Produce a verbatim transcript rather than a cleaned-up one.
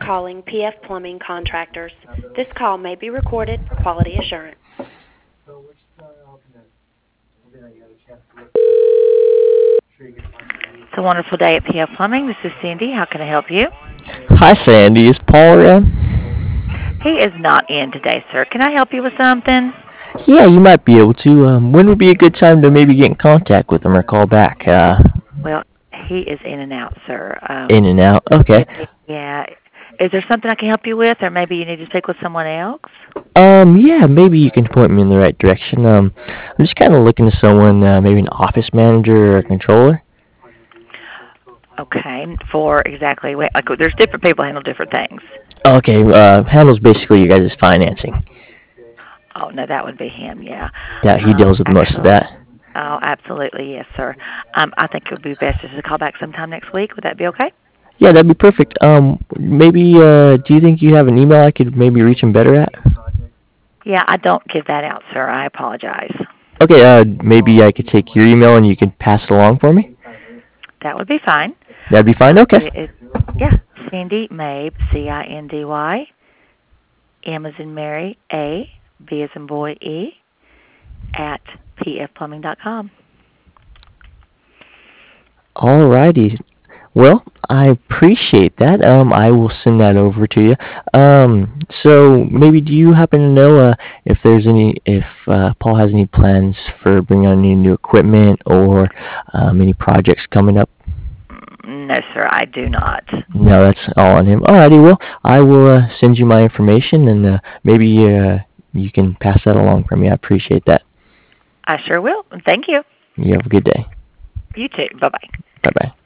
calling P F Plumbing Contractors. This call may be recorded for quality assurance. It's a wonderful day at P F Plumbing. This is Cindy. How can I help you? Hi, Sandy. Is Paul around? He is not in today, sir. Can I help you with something? Yeah, you might be able to. Um, when would be a good time to maybe get in contact with him or call back? Uh, Well, he is in and out, sir. Um, in and out. Okay. yeah. Is there something I can help you with, or maybe you need to speak with someone else? Um, yeah, maybe you can point me in the right direction. Um, I'm just kind of looking to someone, uh, maybe an office manager or a controller. Okay. For exactly, like, there's different people handle different things. Okay. Uh, handles basically you guys' financing. Oh no, that would be him. Yeah. Yeah, he Um, deals with most of actually, that. oh, absolutely, yes, sir. Um, I think it would be best just to call back sometime next week. Would that be okay? Yeah, that'd be perfect. Um, maybe, uh, do you think you have an email I could maybe reach him better at? Yeah, I don't give that out, sir. I apologize. Okay, uh, maybe I could take your email and you could pass it along for me? That would be fine. That'd be fine? Um, Okay. it, it, yeah, Cindy Mabe, C I N D Y, M as in Mary, A, B as in boy, E, at p f plumbing dot com. Alrighty. Well, I appreciate that. Um, I will send that over to you. Um, so maybe do you happen to know uh, if there's any, if uh, Paul has any plans for bringing on any new equipment or um, any projects coming up? No, sir, I do not. No, that's all on him. Alrighty. Well, I will uh, send you my information and uh, maybe uh, you can pass that along for me. I appreciate that. I sure will. Thank you. You have a good day. You too. Bye-bye. Bye bye.